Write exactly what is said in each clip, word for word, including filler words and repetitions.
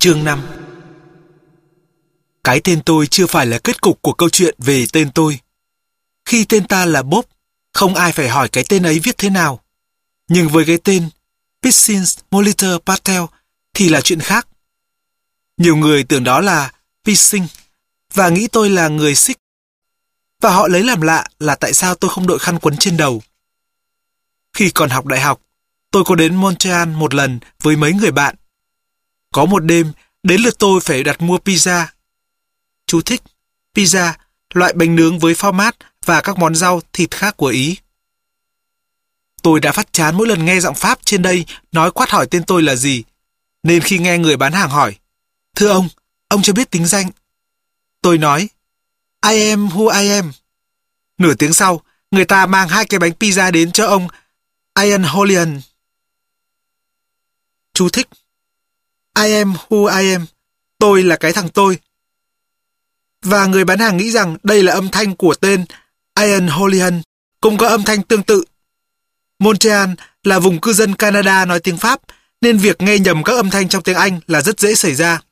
Chương năm. Cái tên tôi chưa phải là kết cục của câu chuyện về tên tôi. Khi tên ta là Bob, không ai phải hỏi cái tên ấy viết thế nào. Nhưng với cái tên Piscine Molitor Patel thì là chuyện khác. Nhiều người tưởng đó là Piscine và nghĩ tôi là người Sikh. Và họ lấy làm lạ là tại sao tôi không đội khăn quấn trên đầu. Khi còn học đại học, tôi có đến Montreal một lần với mấy người bạn. Có một đêm, đến lượt tôi phải đặt mua pizza. Chú thích: pizza, loại bánh nướng với phao mát và các món rau thịt khác của Ý. Tôi đã phát chán mỗi lần nghe giọng Pháp trên đây nói quát hỏi tên tôi là gì, nên khi nghe người bán hàng hỏi: "Thưa ông, ông cho biết tính danh." Tôi nói: "I am who I am." Nửa tiếng sau, người ta mang hai cái bánh pizza đến cho ông Ian Holian. Chú thích: I am who I am. Tôi là cái thằng tôi. Và người bán hàng nghĩ rằng đây là âm thanh của tên Ian Holian, cũng có âm thanh tương tự. Montreal là vùng cư dân Canada nói tiếng Pháp, nên việc nghe nhầm các âm thanh trong tiếng Anh là rất dễ xảy ra.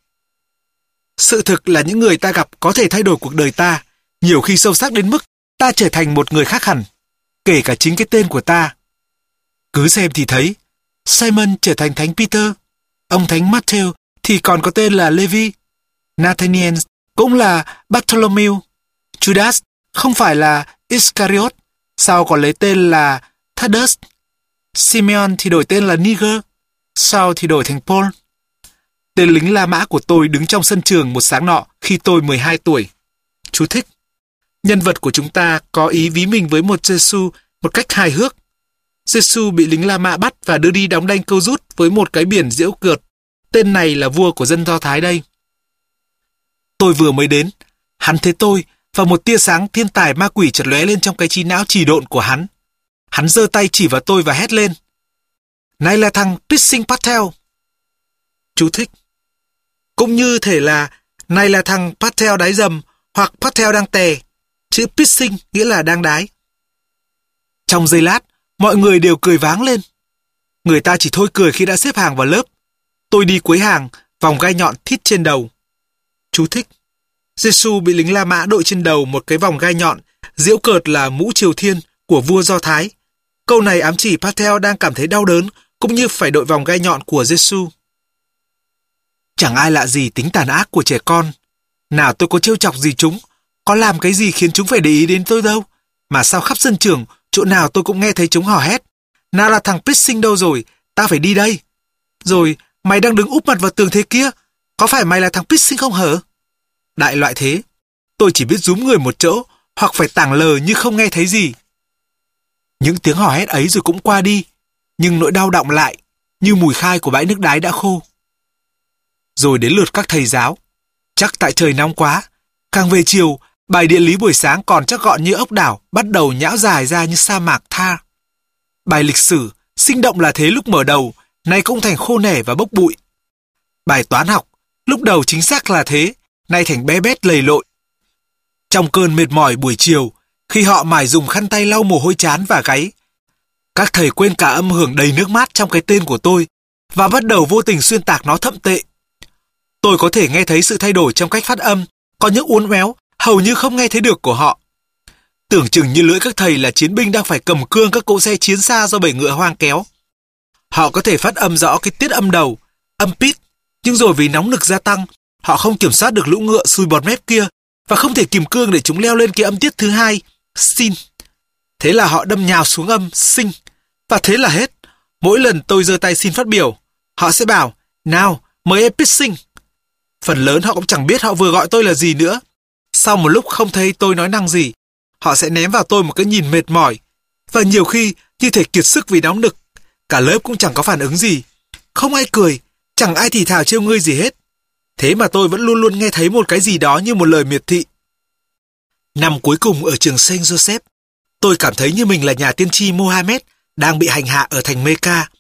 Sự thực là những người ta gặp có thể thay đổi cuộc đời ta, nhiều khi sâu sắc đến mức ta trở thành một người khác hẳn, kể cả chính cái tên của ta. Cứ xem thì thấy, Simon trở thành Thánh Peter, ông Thánh Matthew thì còn có tên là Levi, Nathaniel cũng là Bartholomew, Judas không phải là Iscariot, sau còn lấy tên là Thaddeus, Simeon thì đổi tên là Niger, sau thì đổi thành Paul. Tên lính La Mã của tôi đứng trong sân trường một sáng nọ khi tôi mười hai tuổi. Chú thích: nhân vật của chúng ta có ý ví mình với một Giêsu một cách hài hước. Giêsu bị lính La Mã bắt và đưa đi đóng đanh câu rút với một cái biển giễu cợt. Tên này là vua của dân Do Thái đây. Tôi vừa mới đến, hắn thấy tôi và một tia sáng thiên tài ma quỷ chợt lóe lên trong cái trí não trì độn của hắn. Hắn giơ tay chỉ vào tôi và hét lên: "Này là thằng Piscine Patel." Chú thích: cũng như thể là này là thằng Patel đái dầm hoặc Patel đang tè. Chữ Piscine nghĩa là đang đái. Trong giây lát, mọi người đều cười váng lên. Người ta chỉ thôi cười khi đã xếp hàng vào lớp. Tôi đi cuối hàng, vòng gai nhọn thít trên đầu. Chú thích: Giêsu bị lính La Mã đội trên đầu một cái vòng gai nhọn, giễu cợt là mũ triều thiên của vua Do Thái. Câu này ám chỉ Patel đang cảm thấy đau đớn, cũng như phải đội vòng gai nhọn của Giêsu. Chẳng ai lạ gì tính tàn ác của trẻ con. Nào tôi có trêu chọc gì chúng, có làm cái gì khiến chúng phải để ý đến tôi đâu. Mà sao khắp sân trường, chỗ nào tôi cũng nghe thấy chúng hò hét: "Nào là thằng Piscine đâu rồi, ta phải đi đây." Rồi: "Mày đang đứng úp mặt vào tường thế kia, có phải mày là thằng Piscine không hở?" Đại loại thế. Tôi chỉ biết rúm người một chỗ, hoặc phải tảng lờ như không nghe thấy gì. Những tiếng hò hét ấy rồi cũng qua đi, nhưng nỗi đau đọng lại, như mùi khai của bãi nước đái đã khô. Rồi đến lượt các thầy giáo. Chắc tại trời nóng quá, càng về chiều, bài địa lý buổi sáng còn chắc gọn như ốc đảo, bắt đầu nhão dài ra như sa mạc Thar. Bài lịch sử, sinh động là thế lúc mở đầu, nay cũng thành khô nẻ và bốc bụi. Bài toán học, lúc đầu chính xác là thế, nay thành bé bét lầy lội. Trong cơn mệt mỏi buổi chiều, khi họ mải dùng khăn tay lau mồ hôi trán và gáy, các thầy quên cả âm hưởng đầy nước mắt trong cái tên của tôi và bắt đầu vô tình xuyên tạc nó thậm tệ. Tôi có thể nghe thấy sự thay đổi trong cách phát âm, có những uốn éo hầu như không nghe thấy được của họ. Tưởng chừng như lưỡi các thầy là chiến binh đang phải cầm cương các cỗ xe chiến xa do bầy ngựa hoang kéo. Họ có thể phát âm rõ cái tiết âm đầu, âm pít, nhưng rồi vì nóng nực gia tăng, họ không kiểm soát được lũ ngựa sùi bọt mép kia và không thể kìm cương để chúng leo lên cái âm tiết thứ hai, sin. Thế là họ đâm nhào xuống âm sinh, và thế là hết. Mỗi lần tôi giơ tay xin phát biểu, họ sẽ bảo: "Nào, mời em Piscine." Phần lớn họ cũng chẳng biết họ vừa gọi tôi là gì nữa. Sau một lúc không thấy tôi nói năng gì, họ sẽ ném vào tôi một cái nhìn mệt mỏi, và nhiều khi như thể kiệt sức vì nóng nực. Cả lớp cũng chẳng có phản ứng gì, không ai cười, chẳng ai thì thào trêu ngươi gì hết. Thế mà tôi vẫn luôn luôn nghe thấy một cái gì đó như một lời miệt thị. Năm cuối cùng ở trường Saint Joseph, tôi cảm thấy như mình là nhà tiên tri Mohammed đang bị hành hạ ở thành Mecca.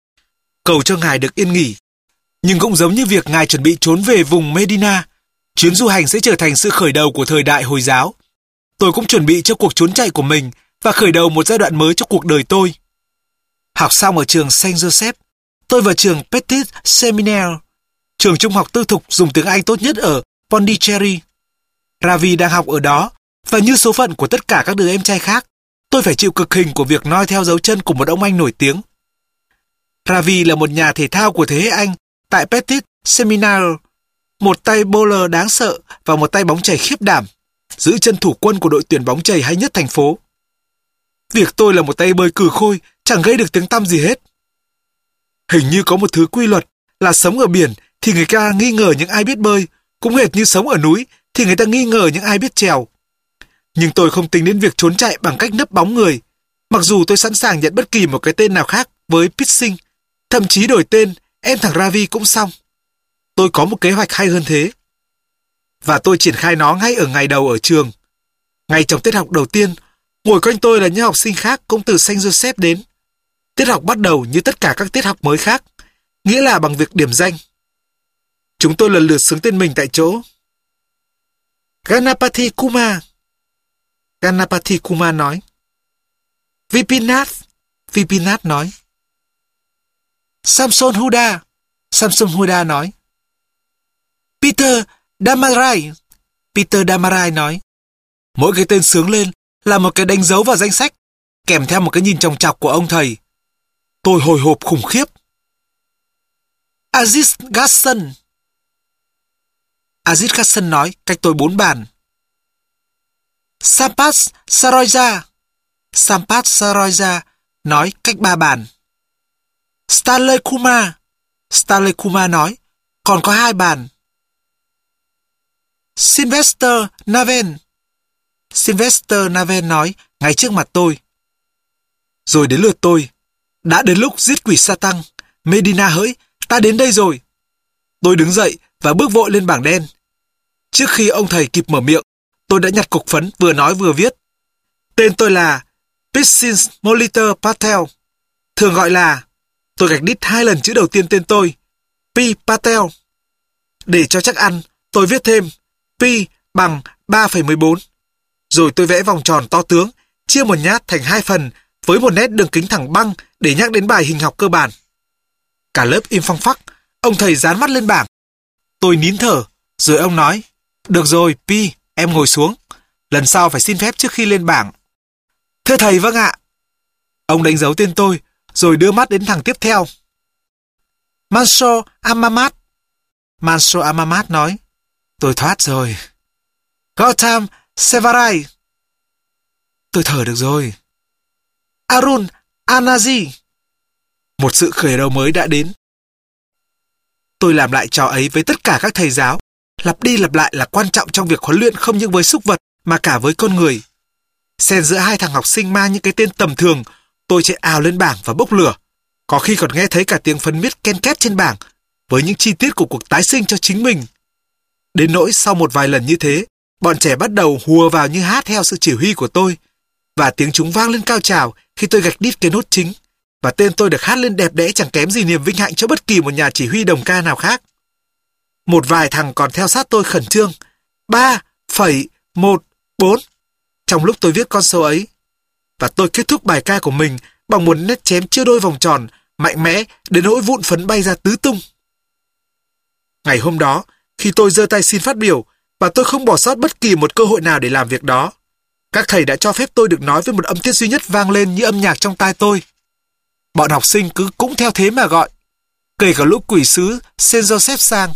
Cầu cho ngài được yên nghỉ. Nhưng cũng giống như việc ngài chuẩn bị trốn về vùng Medina, chuyến du hành sẽ trở thành sự khởi đầu của thời đại Hồi giáo. Tôi cũng chuẩn bị cho cuộc trốn chạy của mình và khởi đầu một giai đoạn mới cho cuộc đời tôi. Học xong ở trường Saint Joseph, tôi vào trường Petit Seminaire. trường trung học tư thục dùng tiếng Anh tốt nhất ở Pondicherry. Ravi đang học ở đó, và như số phận của tất cả các đứa em trai khác, tôi phải chịu cực hình của việc noi theo dấu chân của một ông anh nổi tiếng. Ravi là một nhà thể thao của thế hệ Anh tại Petit Seminary, một tay bowler đáng sợ và một tay bóng chày khiếp đảm, giữ chân thủ quân của đội tuyển bóng chày hay nhất thành phố. Việc tôi là một tay bơi cừ khôi chẳng gây được tiếng tăm gì hết. Hình như có một thứ quy luật là sống ở biển thì người ta nghi ngờ những ai biết bơi, cũng hệt như sống ở núi thì người ta nghi ngờ những ai biết trèo. Nhưng tôi không tính đến việc trốn chạy bằng cách nấp bóng người, mặc dù tôi sẵn sàng nhận bất kỳ một cái tên nào khác với pitching, thậm chí đổi tên em thằng Ravi cũng xong. Tôi có một kế hoạch hay hơn thế, và tôi triển khai nó ngay ở ngày đầu ở trường. Ngay trong tiết học đầu tiên, ngồi quanh tôi là những học sinh khác cũng từ Saint Joseph đến. Tiết học bắt đầu như tất cả các tiết học mới khác, nghĩa là bằng việc điểm danh. Chúng tôi lần lượt xướng tên mình tại chỗ. Ganapati Kumar. Ganapati Kumar nói. Vipinath. Vipinath nói. Samson Huda. Samson Huda nói. Peter Damarai. Peter Damarai nói. Mỗi cái tên xướng lên là một cái đánh dấu vào danh sách, kèm theo một cái nhìn chòng chọc của ông thầy. Tôi hồi hộp khủng khiếp. Aziz Gasson. Aziz Gasson nói cách tôi bốn bàn. Sampas Saroja. Sampas Saroja nói cách ba bàn. Stanley Kumar. Stanley Kumar nói còn có hai bàn. Sylvester Naven. Sylvester Naven nói ngay trước mặt tôi. Rồi đến lượt tôi. Đã đến lúc giết quỷ Satan. Medina hỡi, ta đến đây rồi. Tôi đứng dậy và bước vội lên bảng đen. Trước khi ông thầy kịp mở miệng, tôi đã nhặt cục phấn vừa nói vừa viết. Tên tôi là Pishins Molitor Patel. Thường gọi là... Tôi gạch đít hai lần chữ đầu tiên tên tôi. P. Patel. Để cho chắc ăn, tôi viết thêm P bằng ba phẩy mười bốn. Rồi tôi vẽ vòng tròn to tướng, chia một nhát thành hai phần với một nét đường kính thẳng băng để nhắc đến bài hình học cơ bản. Cả lớp im phăng phắc, ông thầy dán mắt lên bảng. Tôi nín thở, rồi ông nói, được rồi, Pi, em ngồi xuống. Lần sau phải xin phép trước khi lên bảng. Thưa thầy, vâng ạ. Ông đánh dấu tên tôi, rồi đưa mắt đến thằng tiếp theo. Manso Amamat. Manso Amamat nói, tôi thoát rồi. Gautam Sevarai. Tôi thở được rồi. Arun Anaji. Một sự khởi đầu mới đã đến. Tôi làm lại trò ấy với tất cả các thầy giáo. Lặp đi lặp lại là quan trọng trong việc huấn luyện không những với súc vật mà cả với con người. Xen giữa hai thằng học sinh mang những cái tên tầm thường, tôi chạy ào lên bảng và bốc lửa. Có khi còn nghe thấy cả tiếng phấn viết ken két trên bảng với những chi tiết của cuộc tái sinh cho chính mình. Đến nỗi sau một vài lần như thế, bọn trẻ bắt đầu hùa vào như hát theo sự chỉ huy của tôi, và tiếng chúng vang lên cao trào khi tôi gạch đít cái nốt chính, và tên tôi được hát lên đẹp đẽ chẳng kém gì niềm vinh hạnh cho bất kỳ một nhà chỉ huy đồng ca nào khác. Một vài thằng còn theo sát tôi khẩn trương. Ba phẩy một bốn trong lúc tôi viết con số ấy. Và tôi kết thúc bài ca của mình bằng một nét chém chia đôi vòng tròn, mạnh mẽ đến nỗi vụn phấn bay ra tứ tung. Ngày hôm đó, khi tôi giơ tay xin phát biểu, và tôi không bỏ sót bất kỳ một cơ hội nào để làm việc đó, các thầy đã cho phép tôi được nói với một âm tiết duy nhất vang lên như âm nhạc trong tai tôi. Bọn học sinh cứ cũng theo thế mà gọi, kể cả lũ quỷ sứ Saint Joseph sang.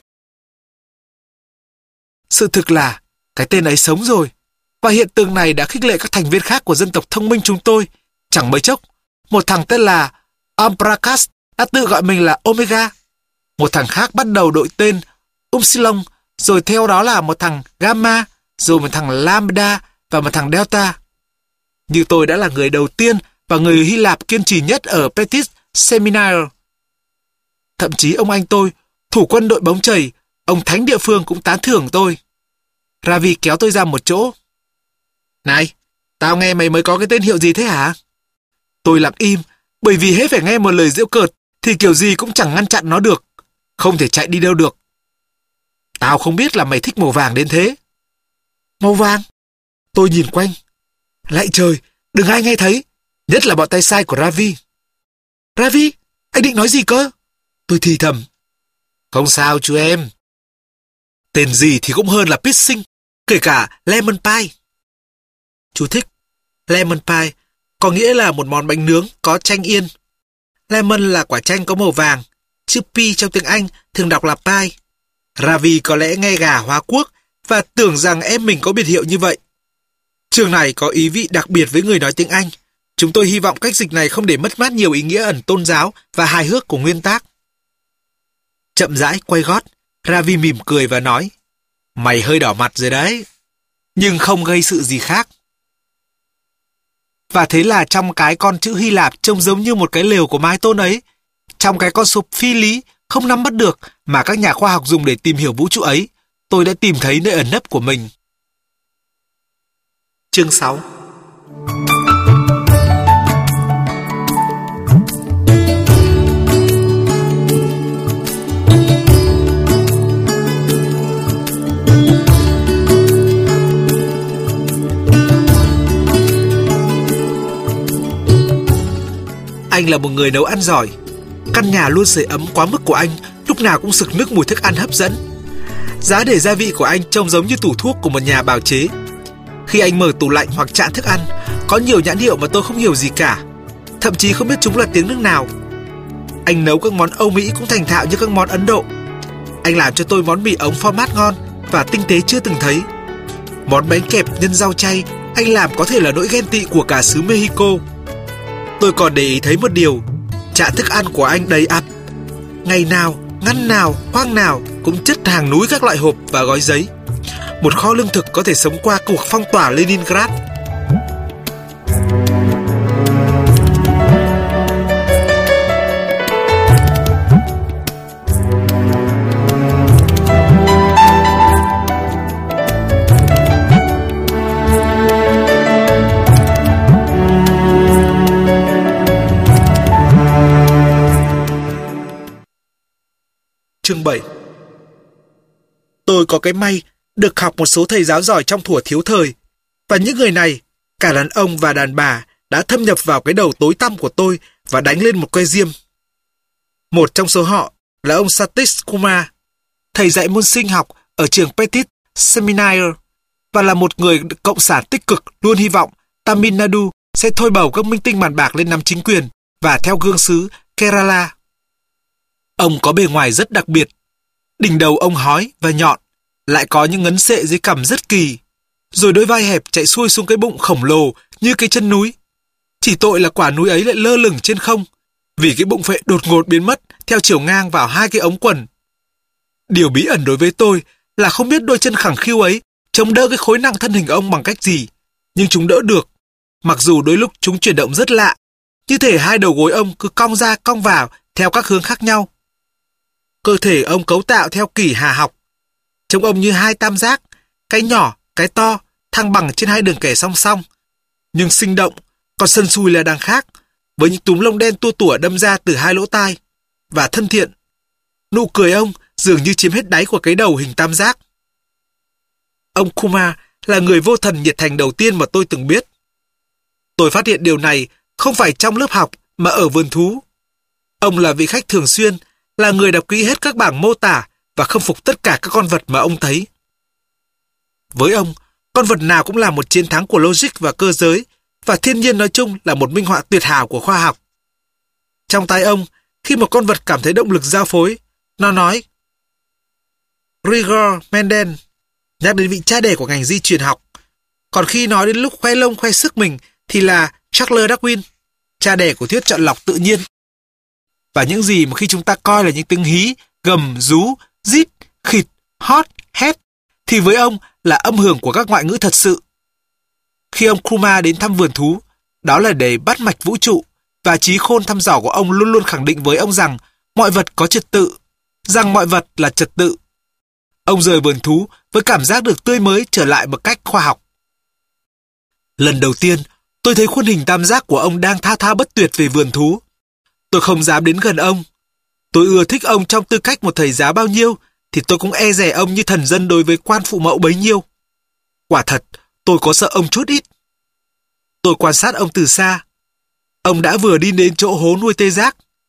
Sự thực là cái tên ấy sống rồi, và hiện tượng này đã khích lệ các thành viên khác của dân tộc thông minh chúng tôi. Chẳng mấy chốc, một thằng tên là Amprakas đã tự gọi mình là Omega. Một thằng khác bắt đầu đội tên Upsilon, rồi theo đó là một thằng Gamma, rồi một thằng Lambda và một thằng Delta. Như tôi đã là người đầu tiên và người Hy Lạp kiên trì nhất ở Petit Seminary. Thậm chí ông anh tôi, thủ quân đội bóng chày, ông thánh địa phương cũng tán thưởng tôi. Ravi kéo tôi ra một chỗ. Này, tao nghe mày mới có cái tên hiệu gì thế hả? Tôi lặng im, bởi vì hết phải nghe một lời giễu cợt thì kiểu gì cũng chẳng ngăn chặn nó được. Không thể chạy đi đâu được. Tao không biết là mày thích màu vàng đến thế. Màu vàng? Tôi nhìn quanh. Lạy trời, đừng ai nghe thấy, nhất là bọn tay sai của Ravi. Ravi, anh định nói gì cơ? Tôi thì thầm. Không sao chú em. Tên gì thì cũng hơn là piercing, kể cả lemon pie. Chú thích. Lemon pie có nghĩa là một món bánh nướng có chanh yên. Lemon là quả chanh có màu vàng. Chữ pie trong tiếng Anh thường đọc là pie. Ravi có lẽ nghe gà Hóa Quốc và tưởng rằng em mình có biệt hiệu như vậy. Chương này có ý vị đặc biệt với người nói tiếng Anh. Chúng tôi hy vọng cách dịch này không để mất mát nhiều ý nghĩa ẩn tôn giáo và hài hước của nguyên tác. Chậm rãi quay gót, Ravi mỉm cười và nói, mày hơi đỏ mặt rồi đấy, nhưng không gây sự gì khác. Và thế là trong cái con chữ Hy Lạp trông giống như một cái lều của mái tôn ấy, trong cái con sụp phi lý không nắm bắt được mà các nhà khoa học dùng để tìm hiểu vũ trụ ấy, tôi đã tìm thấy nơi ẩn nấp của mình. Chương sáu. Anh là một người nấu ăn giỏi. Căn nhà luôn sưởi ấm quá mức của anh lúc nào cũng sực nức mùi thức ăn hấp dẫn. Giá để gia vị của anh trông giống như tủ thuốc của một nhà bào chế. Khi anh mở tủ lạnh hoặc chạn thức ăn, có nhiều nhãn hiệu mà tôi không hiểu gì cả, thậm chí không biết chúng là tiếng nước nào. Anh nấu các món Âu Mỹ cũng thành thạo như các món Ấn Độ. Anh làm cho tôi món mì ống format ngon và tinh tế chưa từng thấy. Món bánh kẹp nhân rau chay anh làm có thể là nỗi ghen tị của cả xứ Mexico. Tôi còn để ý thấy một điều, chạn thức ăn của anh đầy ắp. Ngày nào, ngăn nào, khoang nào cũng chất hàng núi các loại hộp và gói giấy. Một kho lương thực có thể sống qua cuộc phong tỏa Leningrad. Chương bảy. Tôi có cái may được học một số thầy giáo giỏi trong thuở thiếu thời, và những người này, cả đàn ông và đàn bà, đã thâm nhập vào cái đầu tối tăm của tôi và đánh lên một que diêm. Một trong số họ là ông Satish Kumar, thầy dạy môn sinh học ở trường Petit Seminary, và là một người cộng sản tích cực luôn hy vọng Tamil Nadu sẽ thôi bầu các minh tinh bàn bạc lên nắm chính quyền và theo gương xứ Kerala. Ông có bề ngoài rất đặc biệt. Đỉnh đầu ông hói và nhọn, lại có những ngấn sệ dưới cằm rất kỳ, rồi đôi vai hẹp chạy xuôi xuống cái bụng khổng lồ như cái chân núi. Chỉ tội là quả núi ấy lại lơ lửng trên không, vì cái bụng phệ đột ngột biến mất theo chiều ngang vào hai cái ống quần. Điều bí ẩn đối với tôi là không biết đôi chân khẳng khiu ấy chống đỡ cái khối nặng thân hình ông bằng cách gì, nhưng chúng đỡ được, mặc dù đôi lúc chúng chuyển động rất lạ, như thể hai đầu gối ông cứ cong ra cong vào theo các hướng khác nhau. Cơ thể ông cấu tạo theo kỷ hà học. Trông ông như hai tam giác, cái nhỏ, cái to, thăng bằng trên hai đường kẻ song song. Nhưng sinh động, còn sần sùi là đằng khác, với những túm lông đen tua tủa đâm ra từ hai lỗ tai. Và thân thiện. Nụ cười ông dường như chiếm hết đáy của cái đầu hình tam giác. Ông Kumar là người vô thần nhiệt thành đầu tiên mà tôi từng biết. Tôi phát hiện điều này không phải trong lớp học mà ở vườn thú. Ông là vị khách thường xuyên, là người đọc kỹ hết các bảng mô tả và khâm phục tất cả các con vật mà ông thấy. Với ông, con vật nào cũng là một chiến thắng của logic và cơ giới, và thiên nhiên nói chung là một minh họa tuyệt hảo của khoa học. Trong tai ông, khi một con vật cảm thấy động lực giao phối, nó nói Gregor Mendel, nhắc đến vị cha đẻ của ngành di truyền học. Còn khi nói đến lúc khoe lông khoe sức mình thì là Charles Darwin, cha đẻ của thuyết chọn lọc tự nhiên. Và những gì mà khi chúng ta coi là những tiếng hí, gầm, rú, rít, khịt, hót, hét, thì với ông là âm hưởng của các ngoại ngữ thật sự. Khi ông Kumar đến thăm vườn thú, đó là để bắt mạch vũ trụ, và trí khôn thăm dò của ông luôn luôn khẳng định với ông rằng mọi vật có trật tự, rằng mọi vật là trật tự. Ông rời vườn thú với cảm giác được tươi mới trở lại một cách khoa học. Lần đầu tiên, tôi thấy khuôn hình tam giác của ông đang thao thao bất tuyệt về vườn thú. Tôi không dám đến gần ông. Tôi ưa thích ông trong tư cách một thầy giáo bao nhiêu, thì tôi cũng e dè ông như thần dân đối với quan phụ mẫu bấy nhiêu. Quả thật, tôi có sợ ông chút ít. Tôi quan sát ông từ xa. Ông đã vừa đi đến chỗ hố nuôi tê giác.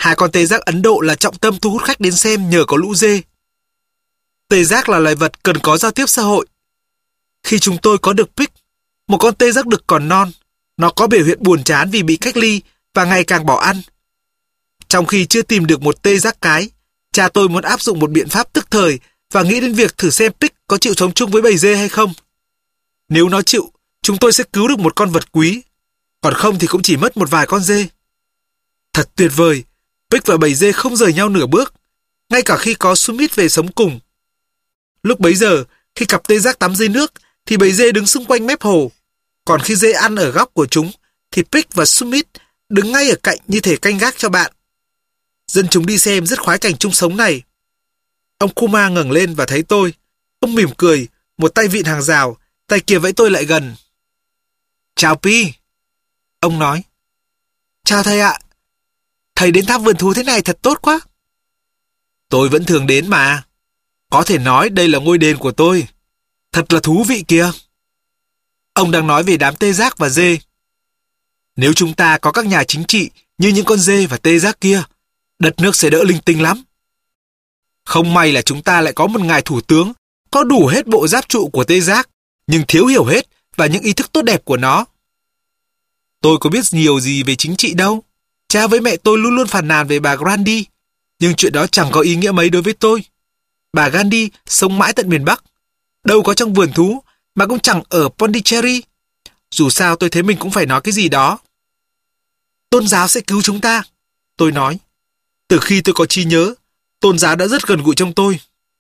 Hai con tê giác Ấn Độ là trọng tâm thu hút khách đến xem nhờ có lũ dê. Tê giác là loài vật cần có giao tiếp xã hội. Khi chúng tôi có được Pig, một con tê giác đực còn non, nó có biểu hiện buồn chán vì bị cách ly và ngày càng bỏ ăn. Trong khi chưa tìm được một tê giác cái, cha tôi muốn áp dụng một biện pháp tức thời và nghĩ đến việc thử xem Pig có chịu sống chung với bầy dê hay không. Nếu nó chịu, chúng tôi sẽ cứu được một con vật quý, còn không thì cũng chỉ mất một vài con dê. Thật tuyệt vời, Pig và bầy dê không rời nhau nửa bước, ngay cả khi có Summit về sống cùng. Lúc bấy giờ, khi cặp tê giác tắm dưới nước, thì bầy dê đứng xung quanh mép hồ, còn khi dê ăn ở góc của chúng, thì Pig và Summit đứng ngay ở cạnh như thể canh gác cho bạn. Dân chúng đi xem rất khoái cảnh chung sống này. Ông Kuma ngẩng lên và thấy tôi. Ông mỉm cười, một tay vịn hàng rào, tay kia vẫy tôi lại gần. Chào Pi. Ông nói. Chào thầy ạ. Thầy đến thăm vườn thú thế này thật tốt quá. Tôi vẫn thường đến mà. Có thể nói đây là ngôi đền của tôi. Thật là thú vị kìa. Ông đang nói về đám tê giác và dê. Nếu chúng ta có các nhà chính trị như những con dê và tê giác kia, đất nước sẽ đỡ linh tinh lắm. Không may là chúng ta lại có một ngài thủ tướng có đủ hết bộ giáp trụ của tê giác, nhưng thiếu hiểu hết và những ý thức tốt đẹp của nó. Tôi có biết nhiều gì về chính trị đâu. Cha với mẹ tôi luôn luôn phàn nàn về bà Gandhi, nhưng chuyện đó chẳng có ý nghĩa mấy đối với tôi. Bà Gandhi sống mãi tận miền Bắc, đâu có trong vườn thú, mà cũng chẳng ở Pondicherry. Dù sao tôi thấy mình cũng phải nói cái gì đó. Tôn giáo sẽ cứu chúng ta, tôi nói. Từ khi tôi có trí nhớ, tôn giáo đã rất gần gũi trong tôi.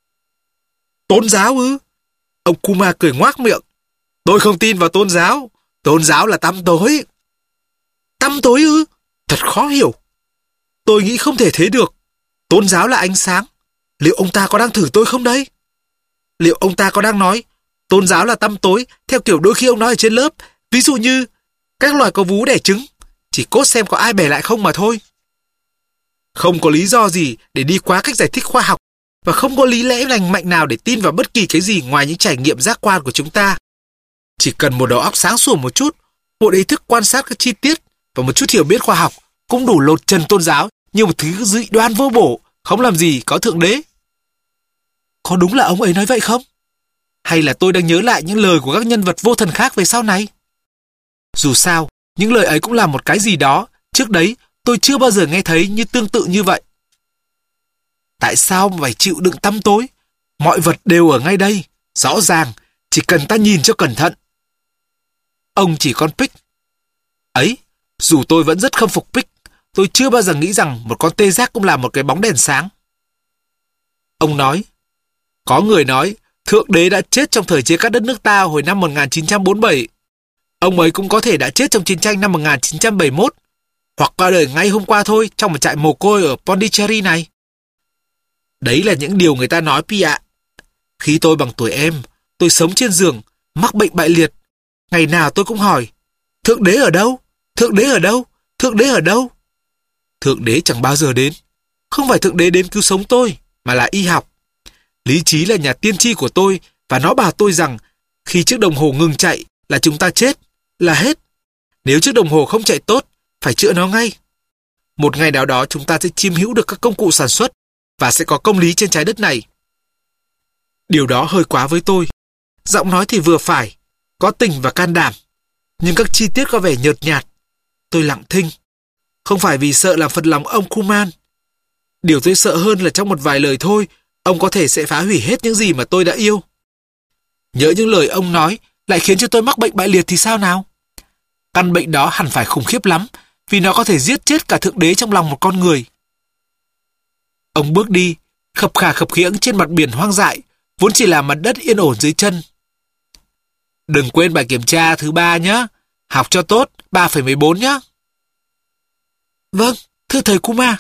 Tôn giáo ư? Ông Kuma cười ngoác miệng. Tôi không tin vào tôn giáo. Tôn giáo là tăm tối. Tăm tối ư? Thật khó hiểu. Tôi nghĩ không thể thế được. Tôn giáo là ánh sáng. Liệu ông ta có đang thử tôi không đấy? Liệu ông ta có đang nói tôn giáo là tăm tối theo kiểu đôi khi ông nói ở trên lớp, ví dụ như các loài có vú đẻ trứng, chỉ cốt xem có ai bẻ lại không mà thôi. Không có lý do gì để đi quá cách giải thích khoa học, và không có lý lẽ lành mạnh nào để tin vào bất kỳ cái gì ngoài những trải nghiệm giác quan của chúng ta. Chỉ cần một đầu óc sáng sủa một chút, một ý thức quan sát các chi tiết và một chút hiểu biết khoa học cũng đủ lột trần tôn giáo như một thứ dị đoan vô bổ, không làm gì có thượng đế. Có đúng là ông ấy nói vậy không? Hay là tôi đang nhớ lại những lời của các nhân vật vô thần khác về sau này? Dù sao, những lời ấy cũng là một cái gì đó trước đấy tôi chưa bao giờ nghe thấy như tương tự như vậy. Tại sao mà phải chịu đựng tăm tối? Mọi vật đều ở ngay đây, rõ ràng, chỉ cần ta nhìn cho cẩn thận. Ông chỉ con Pig. Ấy, dù tôi vẫn rất khâm phục Pig, tôi chưa bao giờ nghĩ rằng một con tê giác cũng là một cái bóng đèn sáng. Ông nói, có người nói Thượng Đế đã chết trong thời chia cắt đất nước ta hồi năm một nghìn chín trăm bốn mươi bảy. Ông ấy cũng có thể đã chết trong chiến tranh năm một nghìn chín trăm bảy mươi mốt, hoặc qua đời ngay hôm qua thôi trong một trại mồ côi ở Pondicherry này. Đấy là những điều người ta nói, Pi ạ. Khi tôi bằng tuổi em, tôi sống trên giường, mắc bệnh bại liệt. Ngày nào tôi cũng hỏi, Thượng Đế ở đâu? Thượng Đế ở đâu? Thượng Đế ở đâu? Thượng Đế chẳng bao giờ đến. Không phải Thượng Đế đến cứu sống tôi, mà là y học. Lý trí là nhà tiên tri của tôi, và nó bảo tôi rằng khi chiếc đồng hồ ngừng chạy là chúng ta chết, là hết. Nếu chiếc đồng hồ không chạy tốt, phải chữa nó ngay. Một ngày nào đó chúng ta sẽ chiêm hữu được các công cụ sản xuất và sẽ có công lý trên trái đất này. Điều đó hơi quá với tôi. Giọng nói thì vừa phải, có tình và can đảm, nhưng các chi tiết có vẻ nhợt nhạt. Tôi lặng thinh. Không phải vì sợ làm phật lòng ông Kuman. Điều tôi sợ hơn là trong một vài lời thôi, ông có thể sẽ phá hủy hết những gì mà tôi đã yêu. Nhớ những lời ông nói lại khiến cho tôi mắc bệnh bại liệt thì sao nào? Căn bệnh đó hẳn phải khủng khiếp lắm, vì nó có thể giết chết cả Thượng Đế trong lòng một con người. Ông bước đi, khập khà khập khiễng trên mặt biển hoang dại, vốn chỉ là mặt đất yên ổn dưới chân. Đừng quên bài kiểm tra thứ ba nhé. Học cho tốt, ba phẩy mười bốn nhé. Vâng, thưa thầy Kuma.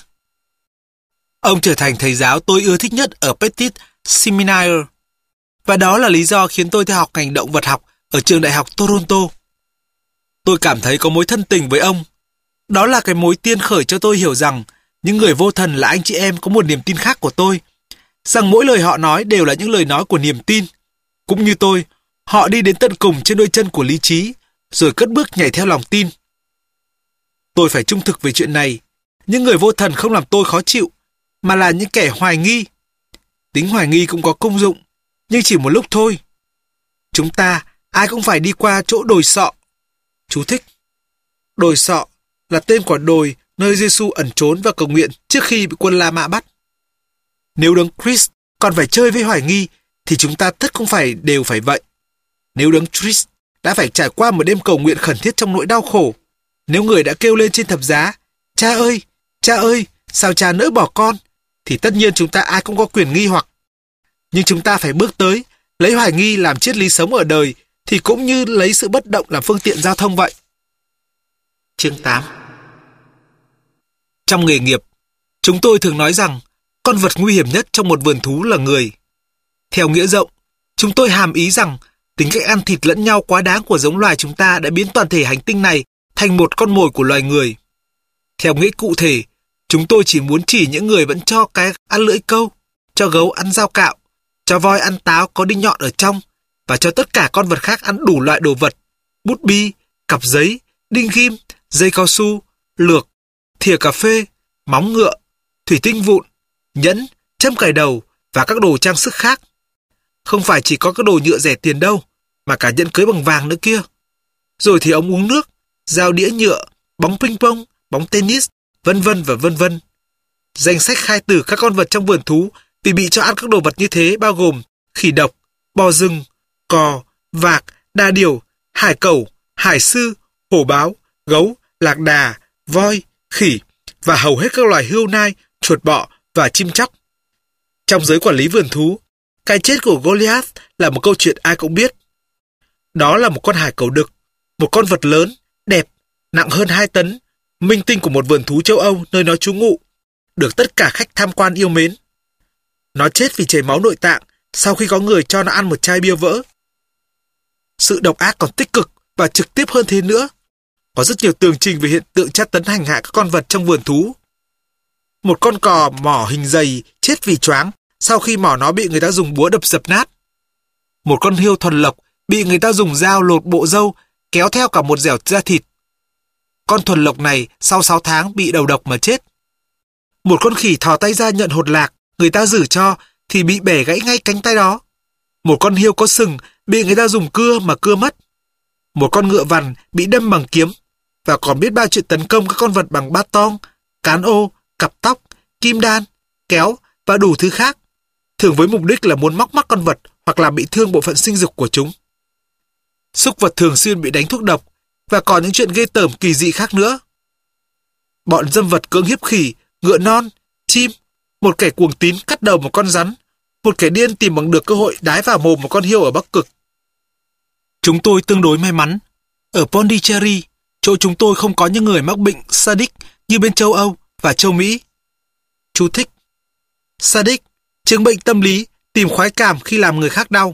Ông trở thành thầy giáo tôi ưa thích nhất ở Petit Seminaire. Và đó là lý do khiến tôi theo học ngành động vật học ở trường đại học Toronto. Tôi cảm thấy có mối thân tình với ông. Đó là cái mối tiên khởi cho tôi hiểu rằng những người vô thần là anh chị em có một niềm tin khác của tôi. Rằng mỗi lời họ nói đều là những lời nói của niềm tin. Cũng như tôi, họ đi đến tận cùng trên đôi chân của lý trí, rồi cất bước nhảy theo lòng tin. Tôi phải trung thực về chuyện này, Những người vô thần không làm tôi khó chịu, mà là những kẻ hoài nghi. Tính hoài nghi cũng có công dụng, nhưng chỉ một lúc thôi. Chúng ta, ai cũng phải đi qua chỗ đồi sọ. Chú thích. Đồi sọ là tên của đồi nơi Giêsu ẩn trốn và cầu nguyện trước khi bị quân La Mã bắt. Nếu Đấng Christ còn phải chơi với hoài nghi, thì chúng ta tất cũng phải đều phải vậy. Nếu Đấng Christ đã phải trải qua một đêm cầu nguyện khẩn thiết trong nỗi đau khổ, nếu người đã kêu lên trên thập giá, cha ơi, cha ơi, sao cha nỡ bỏ con, thì tất nhiên chúng ta ai cũng có quyền nghi hoặc. Nhưng chúng ta phải bước tới, lấy hoài nghi làm triết lý sống ở đời, thì cũng như lấy sự bất động làm phương tiện giao thông vậy. Chương tám. Trong nghề nghiệp, chúng tôi thường nói rằng con vật nguy hiểm nhất trong một vườn thú là người. Theo nghĩa rộng, chúng tôi hàm ý rằng tính cách ăn thịt lẫn nhau quá đáng của giống loài chúng ta đã biến toàn thể hành tinh này thành một con mồi của loài người. Theo nghĩa cụ thể, chúng tôi chỉ muốn chỉ những người vẫn cho cái ăn lưỡi câu, cho gấu ăn rau cạo, cho voi ăn táo có đinh nhọn ở trong, và cho tất cả con vật khác ăn đủ loại đồ vật, bút bi, cặp giấy, đinh ghim, dây cao su, lược, thìa cà phê, móng ngựa, thủy tinh vụn, nhẫn, châm cài đầu và các đồ trang sức khác. Không phải chỉ có các đồ nhựa rẻ tiền đâu, mà cả nhẫn cưới bằng vàng nữa kia. Rồi thì ống uống nước, dao đĩa nhựa, bóng ping pong, bóng tennis, vân vân và vân vân. Danh sách khai tử các con vật trong vườn thú vì bị cho ăn các đồ vật như thế bao gồm khỉ độc, bò rừng, cò, vạc, đa điểu, hải cẩu, hải sư, hổ báo, gấu, lạc đà, voi, khỉ và hầu hết các loài hươu nai, chuột bọ và chim chóc. Trong giới quản lý vườn thú, cái chết của Goliath là một câu chuyện ai cũng biết. Đó là một con hải cẩu đực, một con vật lớn, đẹp, nặng hơn hai tấn, minh tinh của một vườn thú châu Âu nơi nó trú ngụ, được tất cả khách tham quan yêu mến. Nó chết vì chảy máu nội tạng sau khi có người cho nó ăn một chai bia vỡ. Sự độc ác còn tích cực và trực tiếp hơn thế nữa. Có rất nhiều tường trình về hiện tượng tra tấn hành hạ các con vật trong vườn thú. Một con cò mỏ hình dày chết vì choáng sau khi mỏ nó bị người ta dùng búa đập dập nát. Một con hươu thuần lộc bị người ta dùng dao lột bộ râu, kéo theo cả một dẻo da thịt. Con thuần lộc này sau sáu tháng bị đầu độc mà chết. Một con khỉ thò tay ra nhận hột lạc, người ta giữ cho thì bị bẻ gãy ngay cánh tay đó. Một con hươu có sừng bị người ta dùng cưa mà cưa mất. Một con ngựa vằn bị đâm bằng kiếm, và còn biết bao chuyện tấn công các con vật bằng bát tong, cán ô, cặp tóc, kim đan, kéo và đủ thứ khác, thường với mục đích là muốn móc mắt con vật hoặc làm bị thương bộ phận sinh dục của chúng. Súc vật thường xuyên bị đánh thuốc độc, và còn những chuyện ghê tởm kỳ dị khác nữa. Bọn dâm vật cưỡng hiếp khỉ, ngựa non, chim, một kẻ cuồng tín cắt đầu một con rắn, một kẻ điên tìm bằng được cơ hội đái vào mồm một con hươu ở Bắc Cực. Chúng tôi tương đối may mắn. Ở Pondicherry, chỗ chúng tôi không có những người mắc bệnh Sadic như bên châu Âu và châu Mỹ. Chú thích. Sadic, chứng bệnh tâm lý, tìm khoái cảm khi làm người khác đau.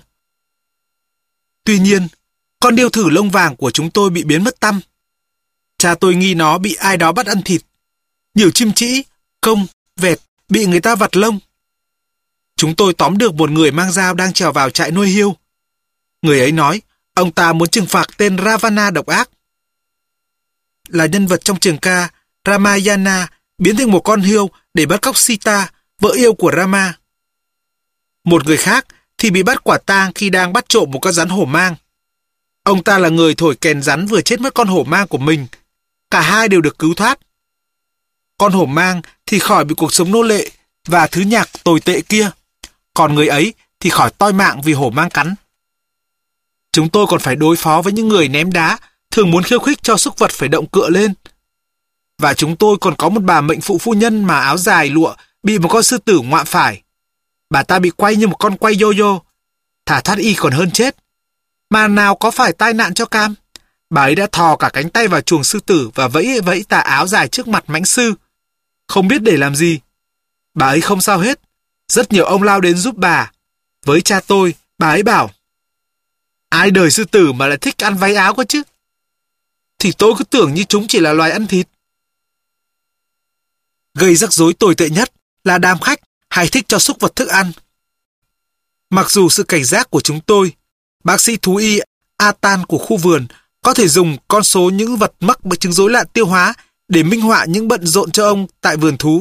Tuy nhiên, con điêu thử lông vàng của chúng tôi bị biến mất tăm. Cha tôi nghi nó bị ai đó bắt ăn thịt. Nhiều chim trĩ, công, vẹt bị người ta vặt lông. Chúng tôi tóm được một người mang dao đang trèo vào trại nuôi hươu. Người ấy nói ông ta muốn trừng phạt tên Ravana độc ác. Là nhân vật trong trường ca Ramayana biến thành một con hươu để bắt cóc Sita, vợ yêu của Rama. Một người khác thì bị bắt quả tang khi đang bắt trộm một con rắn hổ mang. Ông ta là người thổi kèn rắn vừa chết mất con hổ mang của mình. Cả hai đều được cứu thoát. Con hổ mang thì khỏi bị cuộc sống nô lệ và thứ nhạc tồi tệ kia. Còn người ấy thì khỏi toi mạng vì hổ mang cắn. Chúng tôi còn phải đối phó với những người ném đá, thường muốn khiêu khích cho súc vật phải động cựa lên. Và chúng tôi còn có một bà mệnh phụ phu nhân mà áo dài lụa bị một con sư tử ngoạm phải. Bà ta bị quay như một con quay yo-yo, thả thoát y còn hơn chết. Mà nào có phải tai nạn cho cam. Bà ấy đã thò cả cánh tay vào chuồng sư tử và vẫy vẫy tà áo dài trước mặt mãnh sư. Không biết để làm gì. Bà ấy không sao hết. Rất nhiều ông lao đến giúp bà. Với cha tôi, bà ấy bảo: ai đời sư tử mà lại thích ăn váy áo quá chứ. Thì tôi cứ tưởng như chúng chỉ là loài ăn thịt. Gây rắc rối tồi tệ nhất là đám khách hay thích cho súc vật thức ăn. Mặc dù sự cảnh giác của chúng tôi, bác sĩ thú y Atan của khu vườn có thể dùng con số những vật mắc bệnh chứng rối loạn tiêu hóa để minh họa những bận rộn cho ông tại vườn thú.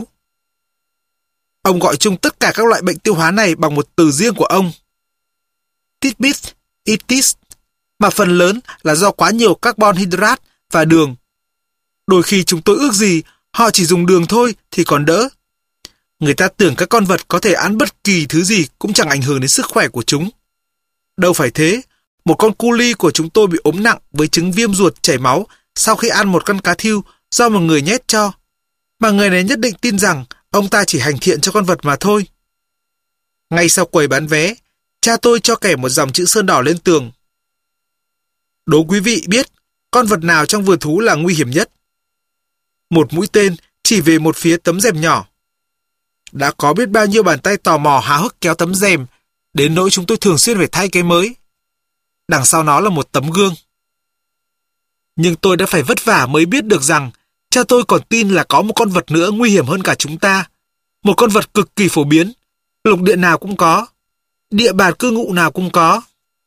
Ông gọi chung tất cả các loại bệnh tiêu hóa này bằng một từ riêng của ông. Tidbit itis, mà phần lớn là do quá nhiều carbon hydrate và đường. Đôi khi chúng tôi ước gì họ chỉ dùng đường thôi thì còn đỡ. Người ta tưởng các con vật có thể ăn bất kỳ thứ gì cũng chẳng ảnh hưởng đến sức khỏe của chúng. Đâu phải thế, một con cu li của chúng tôi bị ốm nặng với chứng viêm ruột chảy máu sau khi ăn một con cá thiêu do một người nhét cho. Mà người này nhất định tin rằng ông ta chỉ hành thiện cho con vật mà thôi. Ngay sau quầy bán vé, cha tôi cho kẻ một dòng chữ sơn đỏ lên tường. Đố quý vị biết con vật nào trong vườn thú là nguy hiểm nhất? Một mũi tên chỉ về một phía tấm rèm nhỏ. Đã có biết bao nhiêu bàn tay tò mò háo hức kéo tấm rèm, đến nỗi chúng tôi thường xuyên phải thay cái mới. Đằng sau nó là một tấm gương. Nhưng tôi đã phải vất vả mới biết được rằng cha tôi còn tin là có một con vật nữa nguy hiểm hơn cả chúng ta. Một con vật cực kỳ phổ biến, lục địa nào cũng có, địa bàn cư ngụ nào cũng có.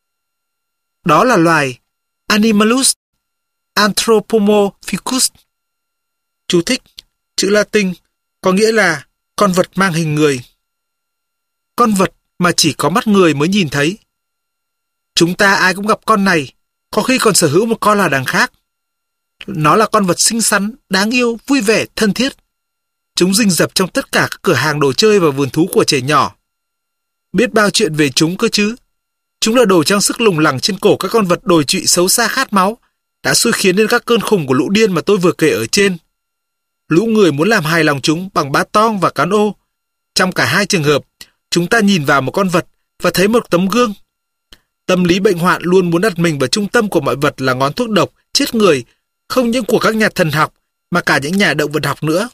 Đó là loài Animalus anthropomorphicus. Chú thích, chữ Latin có nghĩa là con vật mang hình người. Con vật mà chỉ có mắt người mới nhìn thấy. Chúng ta ai cũng gặp con này, có khi còn sở hữu một con là đằng khác. Nó là con vật xinh xắn, đáng yêu, vui vẻ, thân thiết. Chúng rình rập trong tất cả các cửa hàng đồ chơi và vườn thú của trẻ nhỏ. Biết bao chuyện về chúng cơ chứ. Chúng là đồ trang sức lủng lẳng trên cổ các con vật đồi trụy xấu xa khát máu, đã xui khiến nên các cơn khủng của lũ điên mà tôi vừa kể ở trên. Lũ người muốn làm hài lòng chúng bằng bá tong và cán ô. Trong cả hai trường hợp, chúng ta nhìn vào một con vật và thấy một tấm gương. Tâm lý bệnh hoạn luôn muốn đặt mình vào trung tâm của mọi vật là ngón thuốc độc, chết người, không những của các nhà thần học, mà cả những nhà động vật học nữa.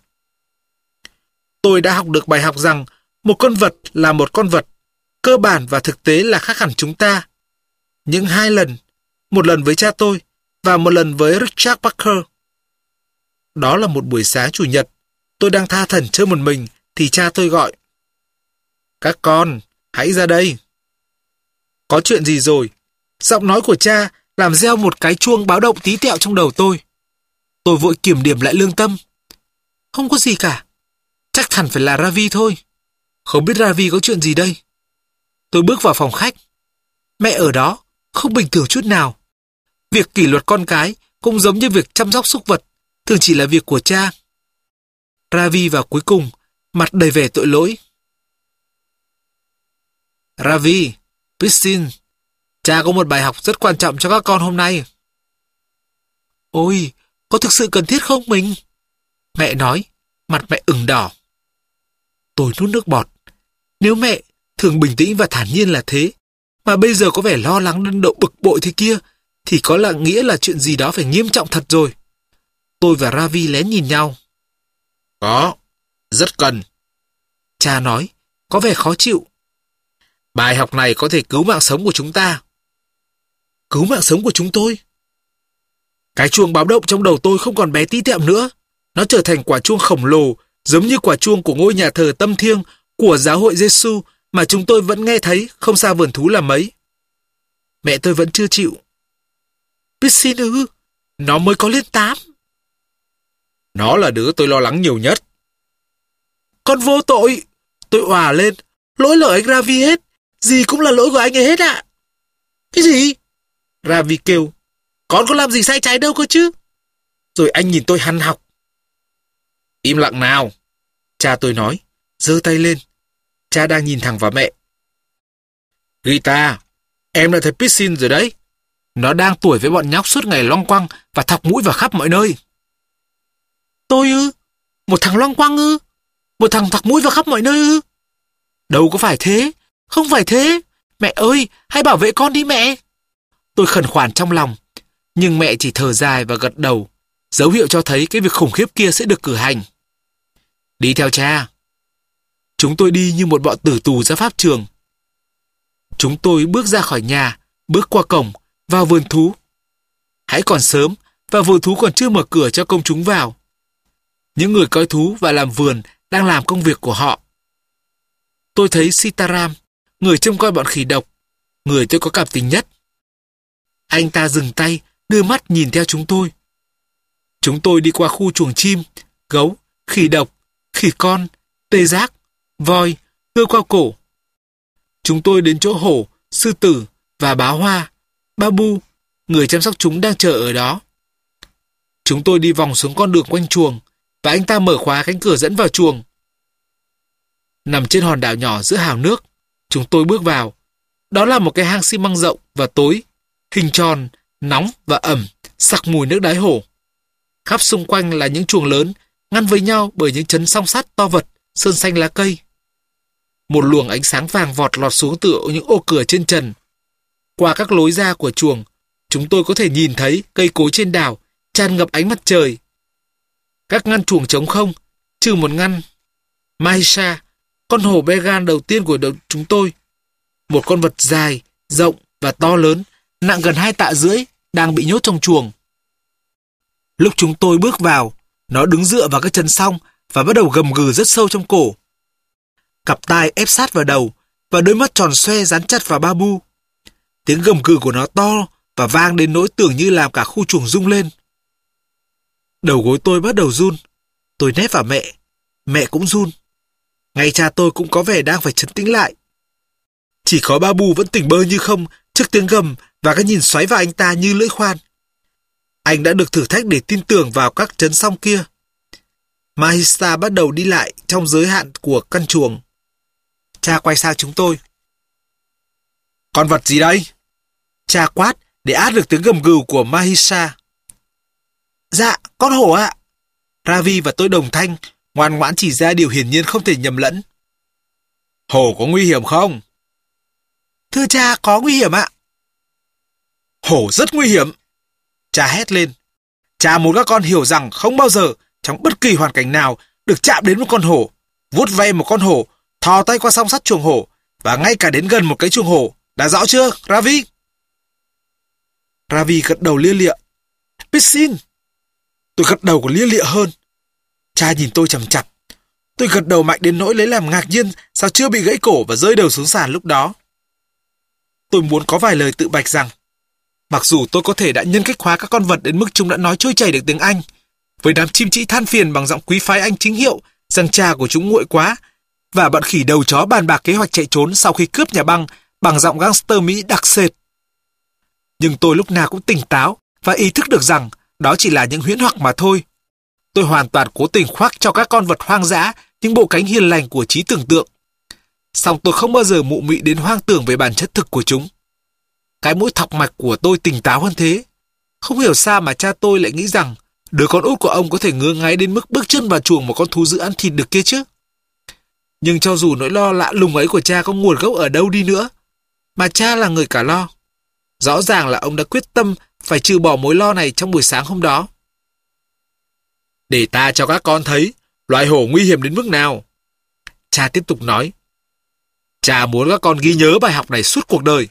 Tôi đã học được bài học rằng một con vật là một con vật, cơ bản và thực tế là khác hẳn chúng ta. Những hai lần, một lần với cha tôi và một lần với Richard Parker. Đó là một buổi sáng chủ nhật, tôi đang tha thẩn chơi một mình thì cha tôi gọi. Các con, hãy ra đây. Có chuyện gì rồi? Giọng nói của cha làm reo một cái chuông báo động tí tẹo trong đầu tôi. Tôi vội kiểm điểm lại lương tâm. Không có gì cả. Chắc hẳn phải là Ravi thôi. Không biết Ravi có chuyện gì đây? Tôi bước vào phòng khách. Mẹ ở đó, không bình thường chút nào. Việc kỷ luật con cái cũng giống như việc chăm sóc súc vật, thường chỉ là việc của cha. Ravi vào cuối cùng, mặt đầy vẻ tội lỗi. Ravi, Pissin, cha có một bài học rất quan trọng cho các con hôm nay. Ôi, có thực sự cần thiết không mình? Mẹ nói, mặt mẹ ửng đỏ. Tôi nuốt nước bọt. Nếu mẹ thường bình tĩnh và thản nhiên là thế, mà bây giờ có vẻ lo lắng đến độ bực bội thế kia, thì có là nghĩa là chuyện gì đó phải nghiêm trọng thật rồi. Tôi và Ravi lén nhìn nhau. Có, rất cần. Cha nói, có vẻ khó chịu. Bài học này có thể cứu mạng sống của chúng ta. Cứu mạng sống của chúng tôi? Cái chuông báo động trong đầu tôi không còn bé tí tẹo nữa. Nó trở thành quả chuông khổng lồ, giống như quả chuông của ngôi nhà thờ tâm thiêng của giáo hội Giêsu mà chúng tôi vẫn nghe thấy không xa vườn thú là mấy. Mẹ tôi vẫn chưa chịu. Pissin ư? Nó mới có lên tám. Nó là đứa tôi lo lắng nhiều nhất. Con vô tội. Tôi òa lên. Lỗi là anh Ravi hết. Gì cũng là lỗi của anh ấy hết ạ. Cái gì? Ravi kêu. Con có làm gì sai trái đâu cơ chứ. Rồi anh nhìn tôi hằn học. Im lặng nào. Cha tôi nói, giơ tay lên. Cha đang nhìn thẳng vào mẹ. Rita, em đã thấy Pissin rồi đấy. Nó đang tuổi với bọn nhóc suốt ngày loăng quăng và thọc mũi vào khắp mọi nơi. Tôi ư? Một thằng loăng quăng ư? Một thằng thọc mũi vào khắp mọi nơi ư? Đâu có phải thế. Không phải thế. Mẹ ơi, hãy bảo vệ con đi mẹ. Tôi khẩn khoản trong lòng. Nhưng mẹ chỉ thở dài và gật đầu, dấu hiệu cho thấy cái việc khủng khiếp kia sẽ được cử hành. Đi theo cha. Chúng tôi đi như một bọn tử tù ra pháp trường. Chúng tôi bước ra khỏi nhà, bước qua cổng, vào vườn thú. Hãy còn sớm, và vườn thú còn chưa mở cửa cho công chúng vào. Những người coi thú và làm vườn đang làm công việc của họ. Tôi thấy Sitaram, người trông coi bọn khỉ độc, người tôi có cảm tình nhất. Anh ta dừng tay, đưa mắt nhìn theo chúng tôi. Chúng tôi đi qua khu chuồng chim, gấu, khỉ độc, khỉ con, tê giác, voi, cưa qua cổ. Chúng tôi đến chỗ hổ, sư tử và bá hoa, babu, người chăm sóc chúng đang chờ ở đó. Chúng tôi đi vòng xuống con đường quanh chuồng và anh ta mở khóa cánh cửa dẫn vào chuồng. Nằm trên hòn đảo nhỏ giữa hào nước, chúng tôi bước vào. Đó là một cái hang xi măng rộng và tối, hình tròn, nóng và ẩm, sặc mùi nước đáy hổ. Khắp xung quanh là những chuồng lớn, ngăn với nhau bởi những chấn song sắt to vật, sơn xanh lá cây. Một luồng ánh sáng vàng vọt lọt xuống từ những ô cửa trên trần. Qua các lối ra của chuồng, chúng tôi có thể nhìn thấy cây cối trên đảo, tràn ngập ánh mặt trời. Các ngăn chuồng trống không, trừ một ngăn. Mahisha, con hổ Bengal đầu tiên của chúng tôi. Một con vật dài, rộng và to lớn, nặng gần hai tạ rưỡi, đang bị nhốt trong chuồng. Lúc chúng tôi bước vào, nó đứng dựa vào cái chân song và bắt đầu gầm gừ rất sâu trong cổ. Cặp tai ép sát vào đầu và đôi mắt tròn xoe dán chặt vào Babu. Tiếng gầm gừ của nó to và vang đến nỗi tưởng như làm cả khu chuồng rung lên. Đầu gối tôi bắt đầu run. Tôi nép vào mẹ. Mẹ cũng run. Ngay cha tôi cũng có vẻ đang phải trấn tĩnh lại. Chỉ có Babu vẫn tỉnh bơ như không trước tiếng gầm và cái nhìn xoáy vào anh ta như lưỡi khoan. Anh đã được thử thách để tin tưởng vào các chấn song kia. Mahisa bắt đầu đi lại trong giới hạn của căn chuồng. Cha quay sang chúng tôi. Con vật gì đây? Cha quát để át được tiếng gầm gừ của Mahisa. Dạ, con hổ ạ. Ravi và tôi đồng thanh, ngoan ngoãn chỉ ra điều hiển nhiên không thể nhầm lẫn. Hổ có nguy hiểm không? Thưa cha, có nguy hiểm ạ. Hổ rất nguy hiểm. Cha hét lên. Cha muốn các con hiểu rằng không bao giờ, trong bất kỳ hoàn cảnh nào, được chạm đến một con hổ, vuốt ve một con hổ, thò tay qua song sắt chuồng hổ, và ngay cả đến gần một cái chuồng hổ. Đã rõ chưa, Ravi? Ravi gật đầu lia lịa. Biết xin. Tôi gật đầu còn lia lịa hơn. Cha nhìn tôi chằm chằm. Tôi gật đầu mạnh đến nỗi lấy làm ngạc nhiên sao chưa bị gãy cổ và rơi đầu xuống sàn lúc đó. Tôi muốn có vài lời tự bạch rằng, mặc dù tôi có thể đã nhân cách hóa các con vật đến mức chúng đã nói trôi chảy được tiếng Anh, với đám chim trĩ than phiền bằng giọng quý phái Anh chính hiệu rằng cha của chúng nguội quá, và bọn khỉ đầu chó bàn bạc kế hoạch chạy trốn sau khi cướp nhà băng bằng giọng gangster Mỹ đặc sệt. Nhưng tôi lúc nào cũng tỉnh táo và ý thức được rằng đó chỉ là những huyễn hoặc mà thôi. Tôi hoàn toàn cố tình khoác cho các con vật hoang dã những bộ cánh hiền lành của trí tưởng tượng. Song tôi không bao giờ mụ mị đến hoang tưởng về bản chất thực của chúng. Cái mũi thọc mạch của tôi tỉnh táo hơn thế. Không hiểu sao mà cha tôi lại nghĩ rằng đứa con út của ông có thể ngứa ngáy đến mức bước chân vào chuồng một con thú dữ ăn thịt được kia chứ. Nhưng cho dù nỗi lo lạ lùng ấy của cha có nguồn gốc ở đâu đi nữa, mà cha là người cả lo. Rõ ràng là ông đã quyết tâm phải trừ bỏ mối lo này trong buổi sáng hôm đó. Để ta cho các con thấy loài hổ nguy hiểm đến mức nào. Cha tiếp tục nói. Cha muốn các con ghi nhớ bài học này suốt cuộc đời.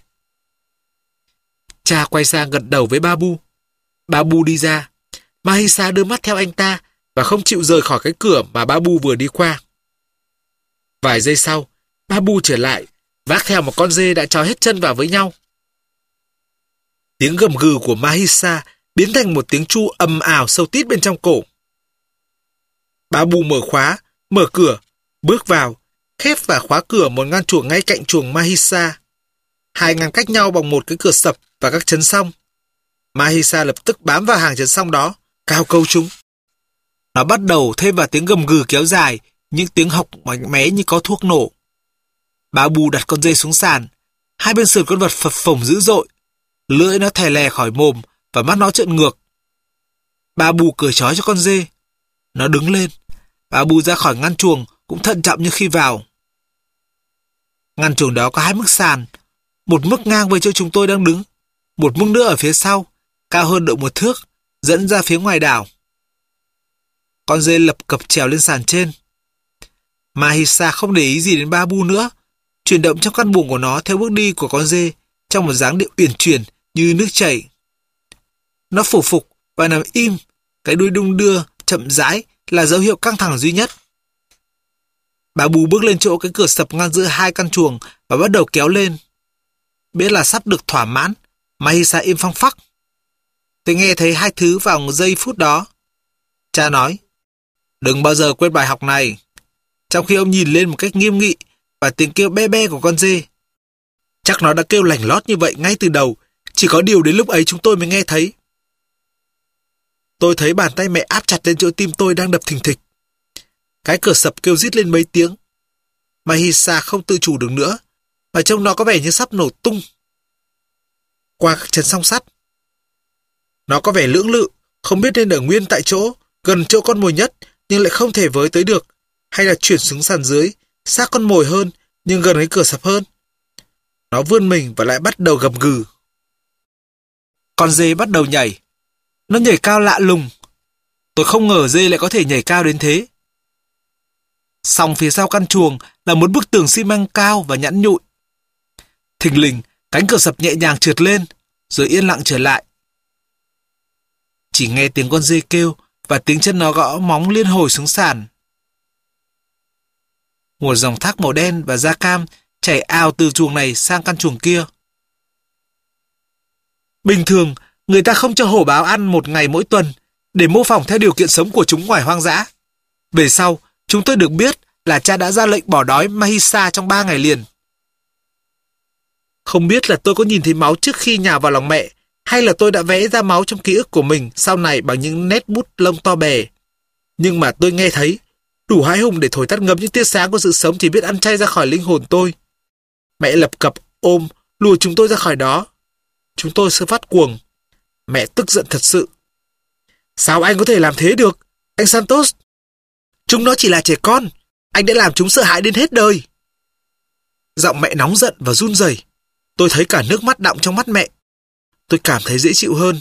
Cha quay sang gật đầu với Babu. Babu đi ra. Mahisa đưa mắt theo anh ta và không chịu rời khỏi cái cửa mà Babu vừa đi qua. Vài giây sau, Babu trở lại, vác theo một con dê đã trói hết chân vào với nhau. Tiếng gầm gừ của Mahisa biến thành một tiếng chu ầm ào sâu tít bên trong cổ. Babu mở khóa, mở cửa, bước vào, khép và khóa cửa một ngăn chuồng ngay cạnh chuồng Mahisa. Hai ngăn cách nhau bằng một cái cửa sập và các chấn song. Mahisa lập tức bám vào hàng chấn song đó, cao câu chúng. Nó bắt đầu thêm vào tiếng gầm gừ kéo dài, những tiếng hộc mạnh mẽ như có thuốc nổ. Babu đặt con dê xuống sàn, hai bên sườn con vật phập phồng dữ dội, lưỡi nó thè lè khỏi mồm và mắt nó trợn ngược. Babu cởi trói cho con dê. Nó đứng lên. Babu ra khỏi ngăn chuồng cũng thận trọng như khi vào. Ngăn chuồng đó có hai mức sàn, một mức ngang với chỗ chúng tôi đang đứng, một mức nữa ở phía sau, cao hơn độ một thước, dẫn ra phía ngoài đảo. Con dê lập cập trèo lên sàn trên. Mahisa không để ý gì đến Babu nữa, chuyển động trong căn buồng của nó theo bước đi của con dê trong một dáng điệu uyển chuyển như nước chảy. Nó phủ phục và nằm im, cái đuôi đung đưa chậm rãi là dấu hiệu căng thẳng duy nhất. Babu bước lên chỗ cái cửa sập ngăn giữa hai căn chuồng và bắt đầu kéo lên. Biết là sắp được thỏa mãn, Mahisa im phăng phắc. Tôi nghe thấy hai thứ vào giây phút đó. Cha nói, đừng bao giờ quên bài học này. Trong khi ông nhìn lên một cách nghiêm nghị và tiếng kêu be be của con dê. Chắc nó đã kêu lành lót như vậy ngay từ đầu, chỉ có điều đến lúc ấy chúng tôi mới nghe thấy. Tôi thấy bàn tay mẹ áp chặt lên chỗ tim tôi đang đập thình thịch. Cái cửa sập kêu rít lên mấy tiếng. Mahisa không tự chủ được nữa, và trông nó có vẻ như sắp nổ tung. Qua các chân song sắt. Nó có vẻ lưỡng lự, không biết nên ở nguyên tại chỗ, gần chỗ con mồi nhất, nhưng lại không thể với tới được, hay là chuyển xuống sàn dưới, sát con mồi hơn, nhưng gần cái cửa sập hơn. Nó vươn mình và lại bắt đầu gầm gừ. Con dê bắt đầu nhảy. Nó nhảy cao lạ lùng. Tôi không ngờ dê lại có thể nhảy cao đến thế. Song phía sau căn chuồng là một bức tường xi măng cao và nhẵn nhụi. Thình lình, cánh cửa sập nhẹ nhàng trượt lên, rồi yên lặng trở lại. Chỉ nghe tiếng con dê kêu và tiếng chân nó gõ móng liên hồi xuống sàn. Một dòng thác màu đen và da cam chảy ào từ chuồng này sang căn chuồng kia. Bình thường, người ta không cho hổ báo ăn một ngày mỗi tuần để mô phỏng theo điều kiện sống của chúng ngoài hoang dã. Về sau, chúng tôi được biết là cha đã ra lệnh bỏ đói Mahisa trong ba ngày liền. Không biết là tôi có nhìn thấy máu trước khi nhào vào lòng mẹ, hay là tôi đã vẽ ra máu trong ký ức của mình sau này bằng những nét bút lông to bè. Nhưng mà tôi nghe thấy, đủ hãi hùng để thổi tắt ngấm những tia sáng của sự sống chỉ biết ăn chay ra khỏi linh hồn tôi. Mẹ lập cập ôm, lùa chúng tôi ra khỏi đó. Chúng tôi sơ phát cuồng. Mẹ tức giận thật sự. Sao anh có thể làm thế được, anh Santos? Chúng nó chỉ là trẻ con. Anh đã làm chúng sợ hãi đến hết đời. Giọng mẹ nóng giận và run rẩy. Tôi thấy cả nước mắt đọng trong mắt mẹ. Tôi cảm thấy dễ chịu hơn.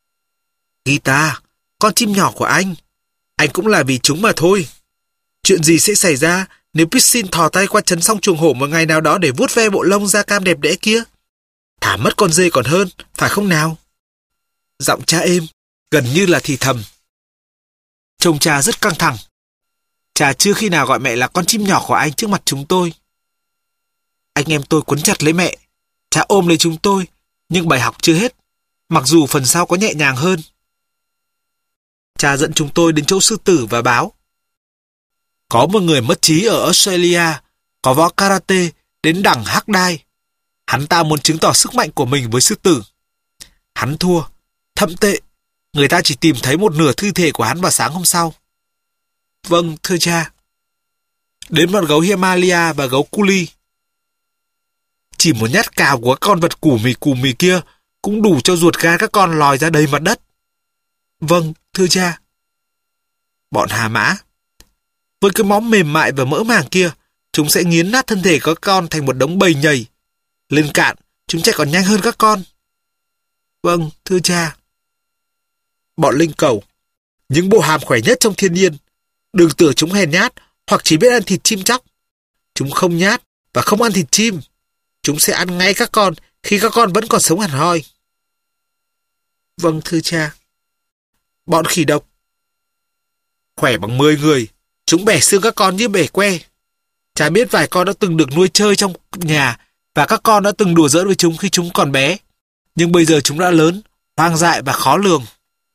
Gita, con chim nhỏ của anh. Anh cũng là vì chúng mà thôi. Chuyện gì sẽ xảy ra nếu Piscin thò tay qua chấn xong chuồng hổ một ngày nào đó để vuốt ve bộ lông da cam đẹp đẽ kia? Thả mất con dê còn hơn, phải không nào? Giọng cha êm, gần như là thì thầm. Trông cha rất căng thẳng. Cha chưa khi nào gọi mẹ là con chim nhỏ của anh trước mặt chúng tôi. Anh em tôi quấn chặt lấy mẹ. Cha ôm lấy chúng tôi, nhưng bài học chưa hết, mặc dù phần sau có nhẹ nhàng hơn. Cha dẫn chúng tôi đến chỗ sư tử và báo. Có một người mất trí ở Australia, có võ karate đến đẳng hắc đai. Hắn ta muốn chứng tỏ sức mạnh của mình với sư tử. Hắn thua, thậm tệ. Người ta chỉ tìm thấy một nửa thi thể của hắn vào sáng hôm sau. Vâng, thưa cha. Đến một gấu Himalaya và gấu Culi. Chỉ một nhát cào của các con vật củ mì củ mì kia cũng đủ cho ruột gan các con lòi ra đầy mặt đất. Vâng, thưa cha. Bọn Hà Mã. Với cái móng mềm mại và mỡ màng kia, chúng sẽ nghiến nát thân thể các con thành một đống bầy nhầy. Lên cạn, chúng chạy còn nhanh hơn các con. Vâng, thưa cha. Bọn linh cẩu. Những bộ hàm khỏe nhất trong thiên nhiên. Đừng tưởng chúng hèn nhát hoặc chỉ biết ăn thịt chim chóc. Chúng không nhát và không ăn thịt chim. Chúng sẽ ăn ngay các con khi các con vẫn còn sống hẳn hoi. Vâng, thưa cha. Bọn khỉ độc. Khỏe bằng mười người, chúng bẻ xương các con như bẻ que. Cha biết vài con đã từng được nuôi chơi trong nhà và các con đã từng đùa giỡn với chúng khi chúng còn bé. Nhưng bây giờ chúng đã lớn, hoang dại và khó lường.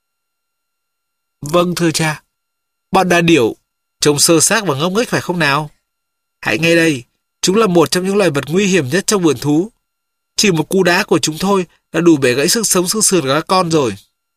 Vâng, thưa cha. Bọn đà điểu, trông sơ xác và ngốc nghếch phải không nào? Hãy nghe đây, chúng là một trong những loài vật nguy hiểm nhất trong vườn thú. Chỉ một cú đá của chúng thôi đã đủ bẻ gãy sức sống xương sườn của các con rồi.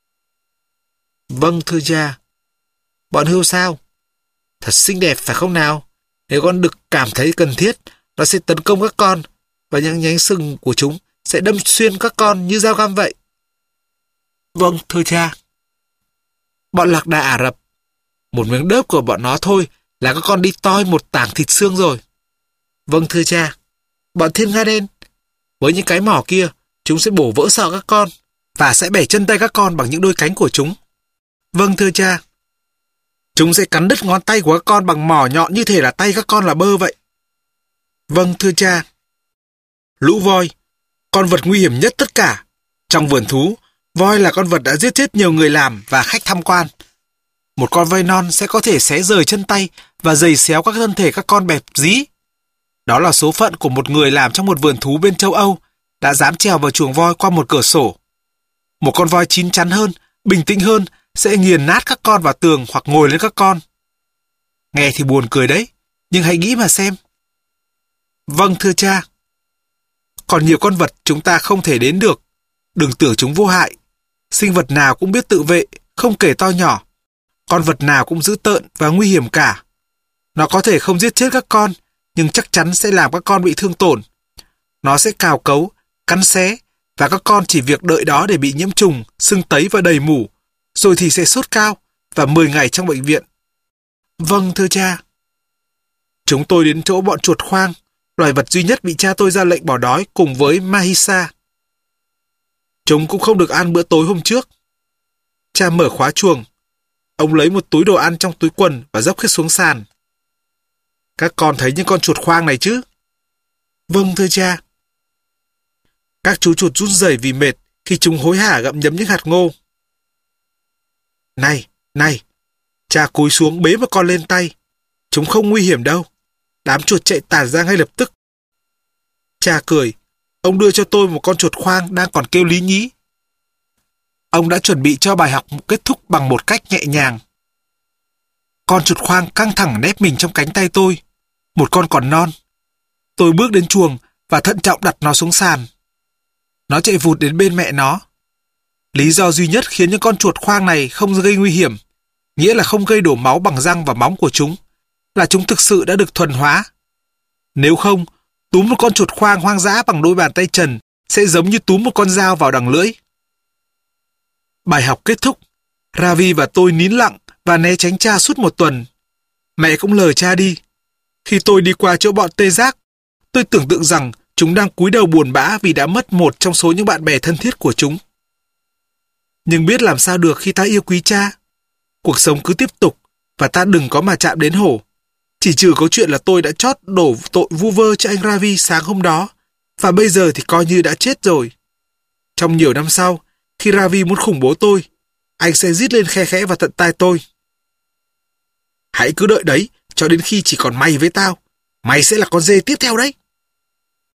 Vâng, thưa cha. Bọn hươu sao? Thật xinh đẹp phải không nào? Nếu con đực cảm thấy cần thiết, nó sẽ tấn công các con và những nhánh sừng của chúng sẽ đâm xuyên các con như dao găm vậy. Vâng, thưa cha. Bọn lạc đà Ả Rập. Một miếng đớp của bọn nó thôi là các con đi toi một tảng thịt xương rồi. Vâng, thưa cha. Bọn thiên nga đen. Với những cái mỏ kia, chúng sẽ bổ vỡ sọ các con và sẽ bẻ chân tay các con bằng những đôi cánh của chúng. Vâng, thưa cha. Chúng sẽ cắn đứt ngón tay của các con bằng mỏ nhọn như thể là tay các con là bơ vậy. Vâng, thưa cha. Lũ voi, con vật nguy hiểm nhất tất cả. Trong vườn thú, voi là con vật đã giết chết nhiều người làm và khách tham quan. Một con voi non sẽ có thể xé rời chân tay và giày xéo các thân thể các con bẹp dí. Đó là số phận của một người làm trong một vườn thú bên châu Âu đã dám trèo vào chuồng voi qua một cửa sổ. Một con voi chín chắn hơn, bình tĩnh hơn sẽ nghiền nát các con vào tường hoặc ngồi lên các con. Nghe thì buồn cười đấy, nhưng hãy nghĩ mà xem. Vâng thưa cha. Còn nhiều con vật chúng ta không thể đến được. Đừng tưởng chúng vô hại. Sinh vật nào cũng biết tự vệ, không kể to nhỏ. Con vật nào cũng dữ tợn và nguy hiểm cả. Nó có thể không giết chết các con, nhưng chắc chắn sẽ làm các con bị thương tổn. Nó sẽ cào cấu, cắn xé, và các con chỉ việc đợi đó để bị nhiễm trùng, sưng tấy và đầy mủ, rồi thì sẽ sốt cao và mười ngày trong bệnh viện. Vâng thưa cha. Chúng tôi đến chỗ bọn chuột khoang, loài vật duy nhất bị cha tôi ra lệnh bỏ đói cùng với Mahisa. Chúng cũng không được ăn bữa tối hôm trước. Cha mở khóa chuồng. Ông lấy một túi đồ ăn trong túi quần và dốc hết xuống sàn. Các con thấy những con chuột khoang này chứ? Vâng thưa cha. Các chú chuột run rẩy vì mệt khi chúng hối hả gặm nhấm những hạt ngô. Này, này, cha cúi xuống bế một con lên tay. Chúng không nguy hiểm đâu. Đám chuột chạy tản ra ngay lập tức. Cha cười. Ông đưa cho tôi một con chuột khoang đang còn kêu lý nhí. Ông đã chuẩn bị cho bài học kết thúc bằng một cách nhẹ nhàng. Con chuột khoang căng thẳng nép mình trong cánh tay tôi. Một con còn non. Tôi bước đến chuồng và thận trọng đặt nó xuống sàn. Nó chạy vụt đến bên mẹ nó. Lý do duy nhất khiến những con chuột khoang này không gây nguy hiểm, nghĩa là không gây đổ máu bằng răng và móng của chúng, là chúng thực sự đã được thuần hóa. Nếu không, túm một con chuột khoang hoang dã bằng đôi bàn tay trần sẽ giống như túm một con dao vào đằng lưỡi. Bài học kết thúc. Ravi và tôi nín lặng và né tránh cha suốt một tuần. Mẹ cũng lờ cha đi. Khi tôi đi qua chỗ bọn tê giác, tôi tưởng tượng rằng chúng đang cúi đầu buồn bã vì đã mất một trong số những bạn bè thân thiết của chúng. Nhưng biết làm sao được khi ta yêu quý cha. Cuộc sống cứ tiếp tục và ta đừng có mà chạm đến hổ. Chỉ trừ có chuyện là tôi đã chót đổ tội vu vơ cho anh Ravi sáng hôm đó, và bây giờ thì coi như đã chết rồi. Trong nhiều năm sau, khi Ravi muốn khủng bố tôi, anh sẽ rít lên khe khẽ vào tận tai tôi. Hãy cứ đợi đấy cho đến khi chỉ còn mày với tao. Mày sẽ là con dê tiếp theo đấy.